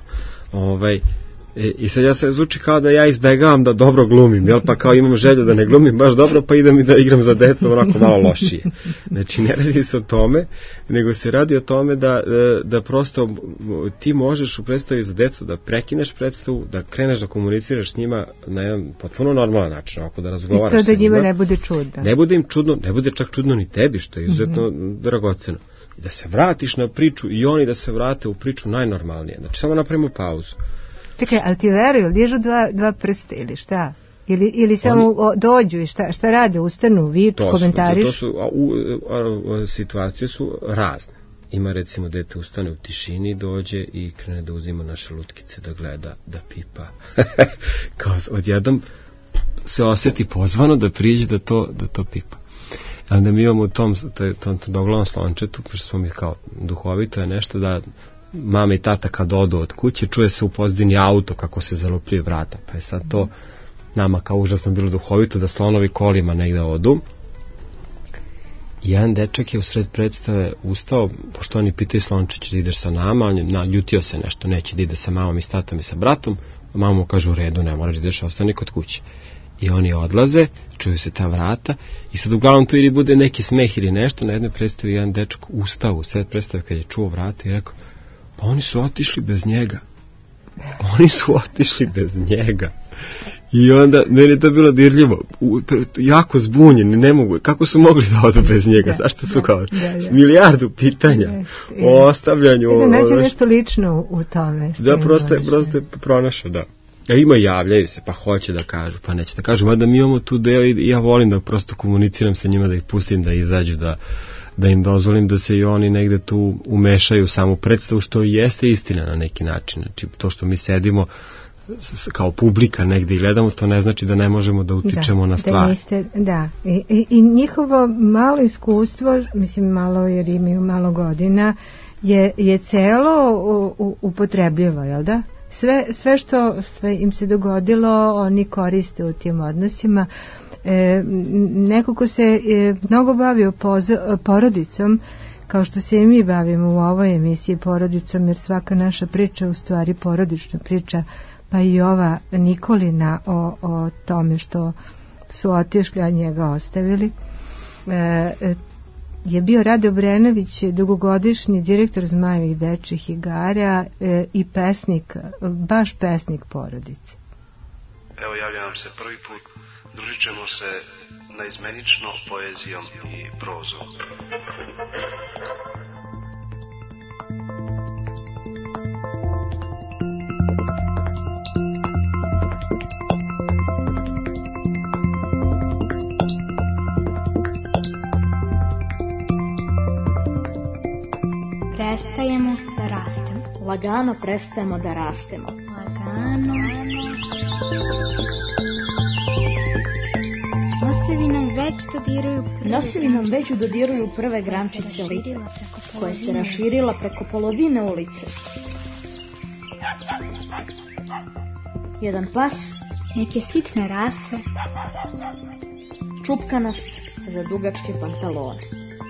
I sad ja se zvuči kao da ja izbegavam da dobro glumim, jel, pa kao imam želju da ne glumim baš dobro, pa idem i da igram za decu onako malo lošije. Znači ne radi se o tome, nego se radi o tome da prosto ti možeš u predstavi za decu da prekineš predstavu, da kreneš da komuniciraš s njima na jedan potpuno normalan način, ako da razgovaraš s njima. I to da njima ne bude čudno. Ne bude im čudno, ne bude čak čudno ni tebi, što je izuzetno dragoceno. Da se vratiš na priču i oni da se vrate u priču najnormalnije. Znači samo napravimo pauzu. Čekaj, ali ti veruju, dižu dva prsta ili šta? Ili samo dođu i šta rade, ustanu, viču, komentariš? Situacije su razne. Ima recimo dete ustane u tišini, dođe i krene da uzima naše lutkice, da gleda, da pipa. Kao odjednom se osjeti pozvano da priđe da to pipa. Onda mi imamo u tom doglavnom slončetu, pošto smo mi kao duhovito je nešto da mama i tata kad odu od kuće, čuje se u pozadini auto kako se zalupljuje vrata, pa je sad to nama kao užasno bilo duhovito da slonovi kolima negde odu. I jedan dečak je u sred predstave ustao, pošto oni pitaju Slončić da ideš sa nama, on je naljutio se nešto, neće da ide sa mamom i s tatom i sa bratom, mama mu kaže u redu, ne moraš da ideš, ostani kod kuće. I oni odlaze, čuju se ta vrata i sad uglavnom tu ili bude neki smeh ili nešto, na jednoj predstavi jedan dečak ustao u sred predstave kad je čuo vrata i rekao, pa oni su otišli bez njega. Oni su otišli bez njega. I onda, meni je to bilo dirljivo, jako zbunjeni, ne mogu, kako su mogli da odu bez njega, zašto su kao milijardu pitanja o ostavljanju. Da nađe nešto lično u tome. Da, prosto je pronašao, da. A ima javljaju se, pa hoće da kažu, pa neće da kažu, mada mi imamo tu deo i ja volim da prosto komuniciram sa njima, da ih pustim da izađu, da im dozvolim da se i oni negde tu umešaju u samu predstavu, što i jeste istina na neki način. Znači, to što mi sedimo kao publika negde i gledamo, to ne znači da ne možemo da utičemo na stvar. I njihovo malo iskustvo, mislim malo jer imaju malo godina, je celo upotrebljivo, jel da? Sve im se dogodilo, oni koriste u tim odnosima. Neko ko se mnogo bavio porodicom, kao što se i mi bavimo u ovoj emisiji porodicom, jer svaka naša priča je u stvari porodična priča, pa i ova Nikolina o tome što su otišli, a njega ostavili, je bio Rade Obrenović, dugogodišnji direktor Zmajevih dečjih igara i pesnik, baš pesnik porodice. Evo, javljam se prvi put, družit ćemo se naizmenično poezijom i prozom. Prestajemo da rastemo. Lagano prestajemo da rastemo. Lagano. Nosevi nam već dodiruju prve grančice lipa, koje se raširila preko polovine ulice. Jedan pas, neke sitne rase, čupka nas za dugačke pantalone.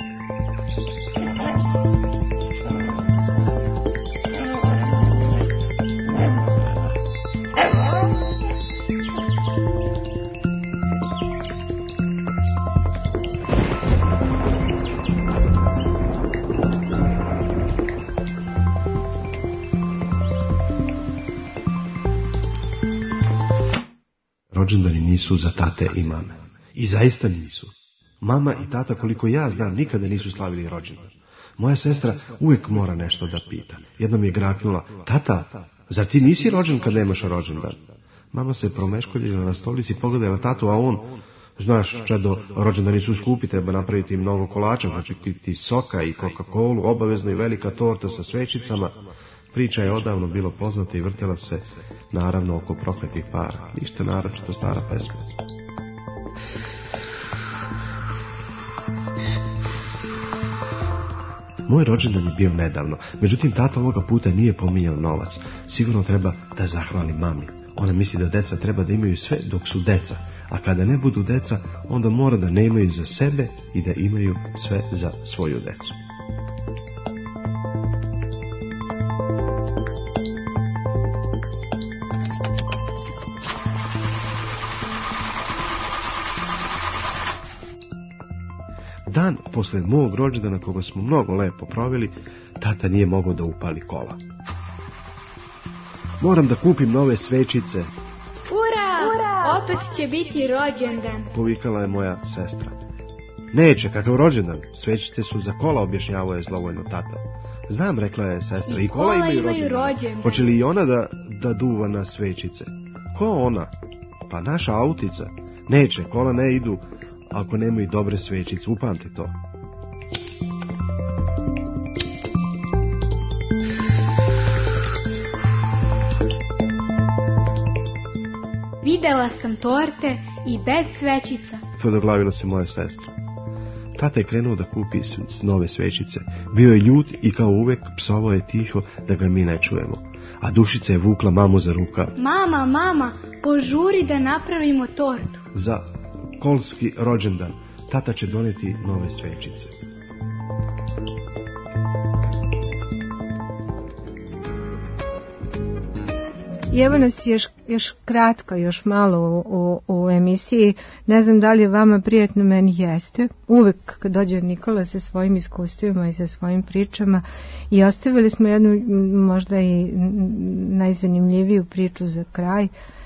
Rođendani nisu za tate i mame. I zaista nisu. Mama i tata, koliko ja znam, nikada nisu slavili rođendan. Moja sestra uvijek mora nešto da pita. Jednom je graknula, tata, zar ti nisi rođen kad nemaš rođendan? Mama se promeškoljila na stolici, pogledala tatu, a on, znaš, čedo, rođendani su skupi, treba napraviti mnogo kolača, znači ti soka i Coca-Colu, obavezno i velika torta sa svećicama. Priča je odavno bilo poznata i vrtjela se, naravno, oko prokletih para. Ništa naročito stara pesma. Moj rođendan je bio nedavno, međutim tata ovoga puta nije pominjao novac. Sigurno treba da zahvali mami. Ona misli da deca treba da imaju sve dok su deca, a kada ne budu deca, onda mora da ne imaju za sebe i da imaju sve za svoju decu. Dan posle mog rođendana, koga smo mnogo lepo proveli, tata nije mogao da upali kola. Moram da kupim nove svećice. Ura! Opet će biti rođendan, povikala je moja sestra. Neće, kakav rođendan? Svećice su za kola, objašnjavao je zlovoljno tata. Znam, rekla je sestra, i kola imaju rođendan. Hoće li i ona da duva na svećice? Ko ona? Pa naša autica. Neće, kola ne idu ako nemaju dobre svećice, upamte to. Videla sam torte i bez svećica. Tvrdoglavila se moja sestra. Tata je krenuo da kupi nove svećice. Bio je ljut i kao uvek psovao je tiho da ga mi ne čujemo. A Dušica je vukla mamu za rukav. Mama, požuri da napravimo tortu. Za kolski rođendan tata će doneti nove svećice. I evo nas još kratko, još malo u emisiji. Ne znam da li je vama prijatno, meni jeste. Uvek kad dođe Nikola sa svojim iskustvima i sa svojim pričama, i ostavili smo jednu možda i najzanimljiviju priču za kraj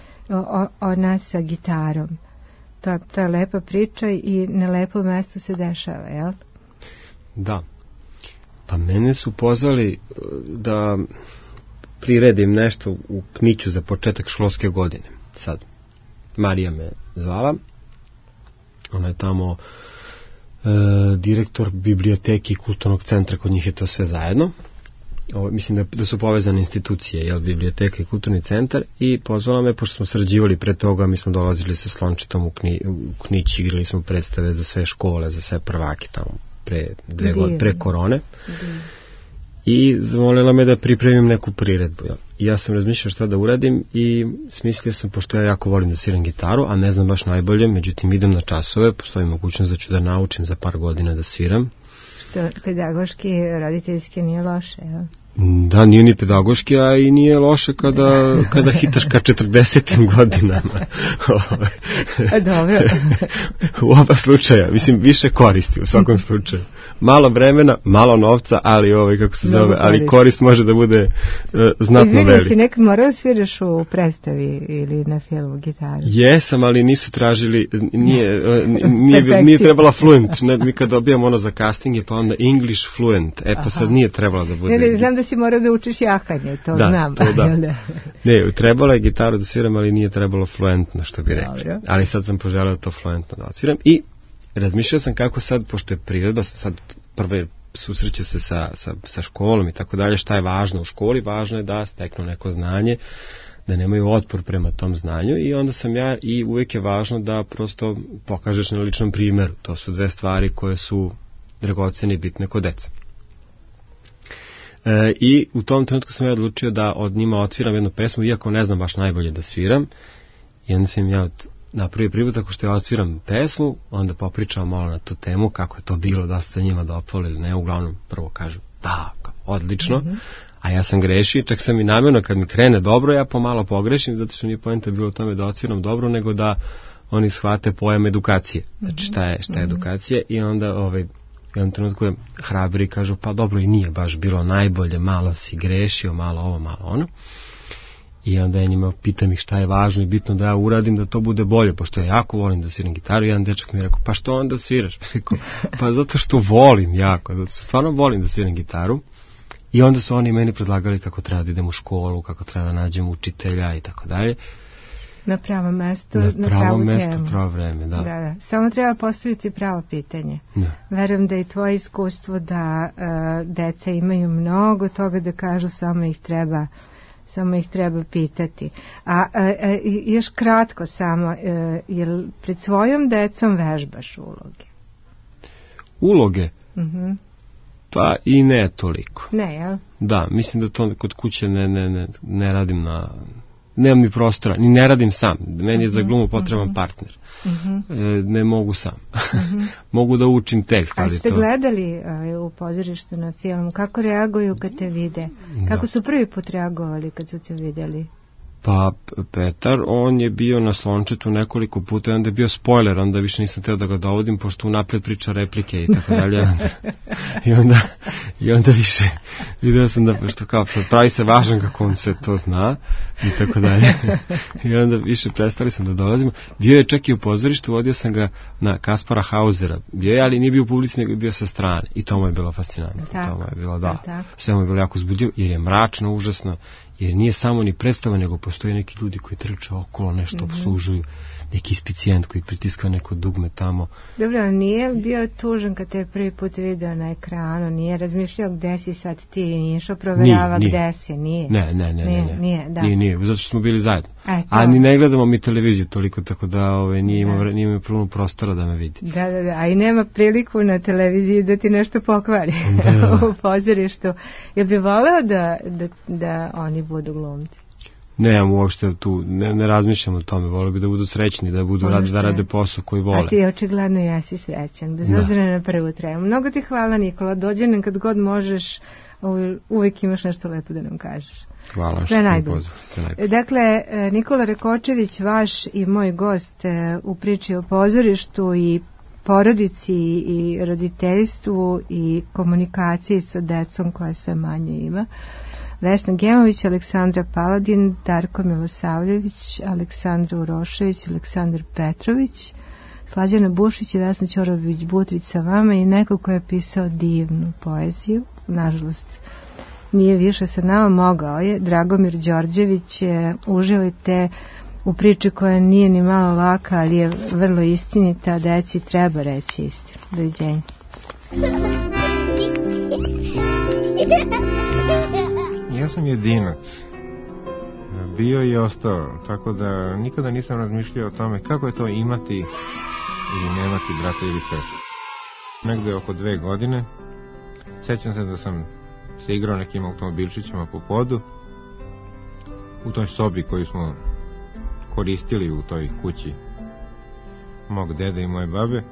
o nas sa gitarom. To je lepa priča i na lepom mestu se dešava, jel? Da. Pa mene su pozvali da priredim nešto u Kniću za početak školske godine. Sad, Marija me zvala, ona je tamo direktor biblioteke i kulturnog centra, kod njih je to sve zajedno. Mislim da su povezane institucije, jel, biblioteka i kulturni centar, i pozvala me, pošto smo sarađivali pre toga, mi smo dolazili sa Slončetom u Knić, igrali smo predstave za sve škole, za sve prvake tamo pre korone. I zamolila me da pripremim neku priredbu. I ja sam razmišljao šta da uradim i smislio sam, pošto ja jako volim da sviram gitaru, a ne znam baš najbolje, međutim idem na časove, postoji mogućnost da ću da naučim za par godina da sviram. Što pedagoški, roditeljski nije loše, jel? Da, nije ni pedagoški, a i nije loše kada hitaš ka 40 godinama. Dobro. U oba slučaja, mislim, više koristi u svakom slučaju. Malo vremena, malo novca, ali kako se zove, ali korist može da bude znatno velika. Izvini, si nekad morao da sviraš u predstavi ili na filmu gitaru? Jesam, ali nisu tražili, nije trebala fluent. Mi kad dobijamo ono za castinge, pa onda English fluent, pa sad nije trebalo da bude. Znam da si morao da učiš jahanje, to znam. Ne, trebalo je gitaru da sviram, ali nije trebalo fluentno, što bi rekli. Ali sad sam poželao to fluentno da odsviram i razmišljao sam kako sad, pošto je priredba, sad prve susreću se sa školom i tako dalje, šta je važno u školi, važno je da steknu neko znanje, da nemaju otpor prema tom znanju, i onda sam ja, i uvijek je važno da prosto pokažeš na ličnom primjeru. To su dve stvari koje su dragocene i bitne kod deca. I u tom trenutku sam ja odlučio da od njima odsviram jednu pesmu, iako ne znam baš najbolje da sviram. I onda sam ja napravio pribud, ako što ja odsviram pesmu, onda popričam malo na tu temu, kako je to bilo, da ste njima dopalo ili ne. Uglavnom prvo kažu da, odlično, a ja sam grešio, čak sam i namjerno kad mi krene dobro, ja pomalo pogrešim, zato što nije poenta bilo u tome da odsviram dobro, nego da oni shvate pojam edukacije. Znači šta je edukacija, i onda u jednom trenutku je hrabri i kažu, pa dobro, i nije baš bilo najbolje, malo si grešio, malo ovo, malo ono. I onda ja njima pitam ih šta je važno i bitno da ja uradim da to bude bolje, pošto ja jako volim da sviram gitaru. Jedan dečak mi je rekao, pa što onda sviraš? Pa zato što volim jako, zato što stvarno volim da sviram gitaru. I onda su oni meni predlagali kako treba da idem u školu, kako treba da nađem učitelja i tako dalje. Na pravo mesto, na pravo mesto, pravo vreme, da. Samo treba postaviti pravo pitanje. Verujem da je tvoje iskustvo da deca imaju mnogo toga da kažu, samo ih treba pitati. A još kratko samo, jel pred svojom decom vežbaš uloge? Uloge? Pa i ne toliko. Ne, jel? Da, mislim da to kod kuće ne radim nemam ni prostora, ni ne radim sam. Meni je za glumu potreban partner. Ne mogu sam. Mogu da učim tekst. A ste gledali u pozorištu na filmu, kako reaguju kad te vide? Kako su prvi put reagovali kad su te vidjeli? Pa Petar, on je bio na Slončetu nekoliko puta i onda je bio spoiler, onda više nisam teo da ga dovodim, pošto unapred priča replike i tako dalje. I onda više vidio sam da, što kao, pravi se važan kako on se to zna i tako dalje. I onda više prestali sam da dolazimo. Bio je čak i u pozorištu, vodio sam ga na Kaspara Hausera. Bio je, ali nije bio u publici, nego je bio sa strane. I to mu je bilo fascinantno. To mu je bilo, sve mu je bilo jako uzbudljivo, jer je mračno, užasno. jer nije samo ni predstava, nego postoje neki ljudi koji trče okolo, nešto obslužuju, neki ispicijent koji pritiska neko dugme tamo. Dobro, ali nije bio tužan kad te prvi put video na ekranu, nije razmišljao gde si sad ti, nije išao proverava gde si, nije? Nije, zato što smo bili zajedno. A ni ne gledamo mi televiziju toliko, tako da nije imao puno prostora da me vidi. Da, a i nema priliku na televiziji da ti nešto pokvari u pozorištu. Jel bi voleo da oni budu glumci? Ne, uopšte tu ne razmišljam o tome, volio bi da budu srećni, da budu da rade posao koji vole. A ti očigledno jesi srećan, bez obzira na prvu tremu. Mnogo ti hvala, Nikola, dođi nam kad god možeš, uvijek imaš nešto lepo da nam kažeš. Hvala, sve najbolje. Dakle, Nikola Rekočević, vaš i moj gost u priči o pozorištu i porodici i roditeljstvu i komunikaciji sa decom koja sve manje ima. Vesna Gemović, Aleksandra Paladin, Darko Milosavljević, Aleksandra Urošević, Aleksandar Petrović, Slađana Bušić i Vesna Ćorović-Butrić sa vama i neko ko je pisao divnu poeziju. Nažalost, nije više sa nama, mogao je. Dragomir Đorđević, uživajte u priči koja nije ni malo laka, ali je vrlo istinita, deci treba reći istinu. Doviđenja. Ja sam jedinac, bio i ostao, tako da nikada nisam razmišljao o tome kako je to imati ili nemati brata ili sestru. Negde oko 2 godine, sećam se da sam se igrao nekim automobilčićima po podu, u toj sobi koju smo koristili u toj kući mog dede i moje babe.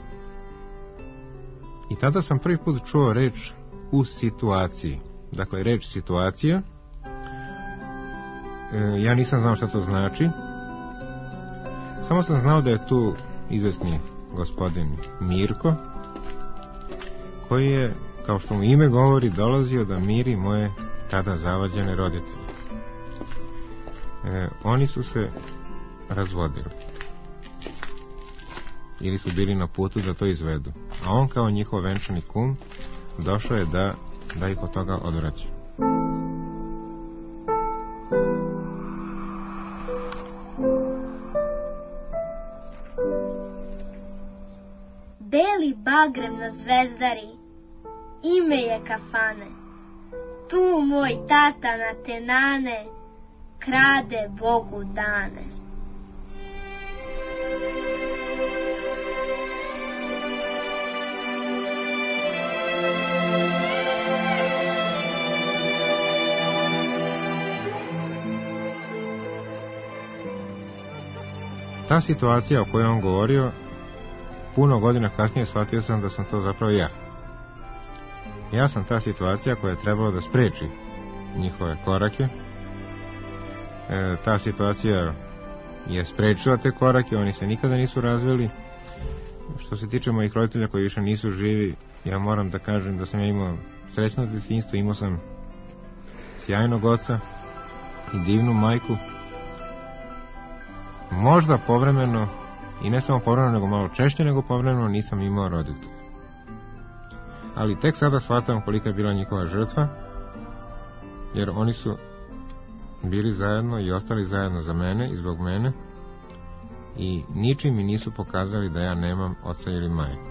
I tada sam prvi put čuo reč u situaciji. Dakle, reč situacija. Ja nisam znao šta to znači. Samo sam znao da je tu izvesni gospodin Mirko, koji je, kao što mu ime govori, dolazio da miri moje tada zavađene roditelje. Oni su se razvodili. Ili su bili na putu da to izvedu. A on kao njihov venčani kum došao je da ih od toga odvraća. Beli bagrem na Zvezdari, ime je kafane. Tu moj tata na tenane krade Bogu dane. Ta situacija o kojoj on govorio, puno godina kasnije shvatio sam da sam to zapravo ja. Ja sam ta situacija koja je trebala da spreči njihove korake. Ta situacija je sprečila te korake, oni se nikada nisu razveli. Što se tiče mojih roditelja koji više nisu živi, ja moram da kažem da sam ja imao srećno detinjstvo, imao sam sjajnog oca i divnu majku. Možda povremeno, i ne samo povremeno, nego malo češće nego povremeno, nisam imao roditelja. Ali tek sada shvatam kolika je bila njihova žrtva, jer oni su bili zajedno i ostali zajedno za mene i zbog mene, i ničim mi nisu pokazali da ja nemam oca ili majku.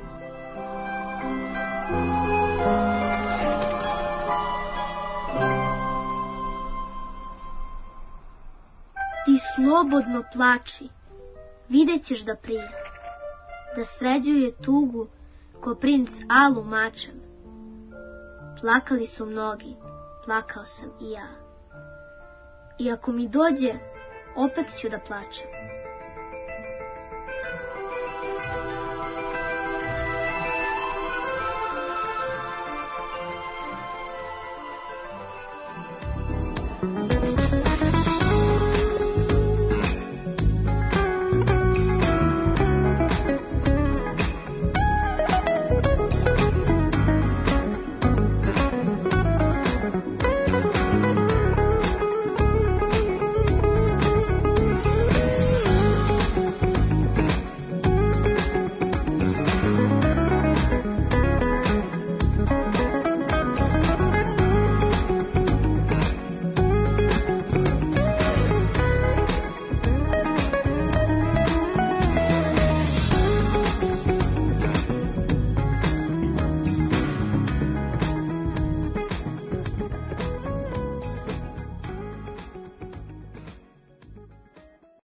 Ti slobodno plači, vidjet ćeš da prija, da sređuje tugu ko princ Alu mačem. Plakali su mnogi, plakao sam i ja. I ako mi dođe, opet ću da plačem.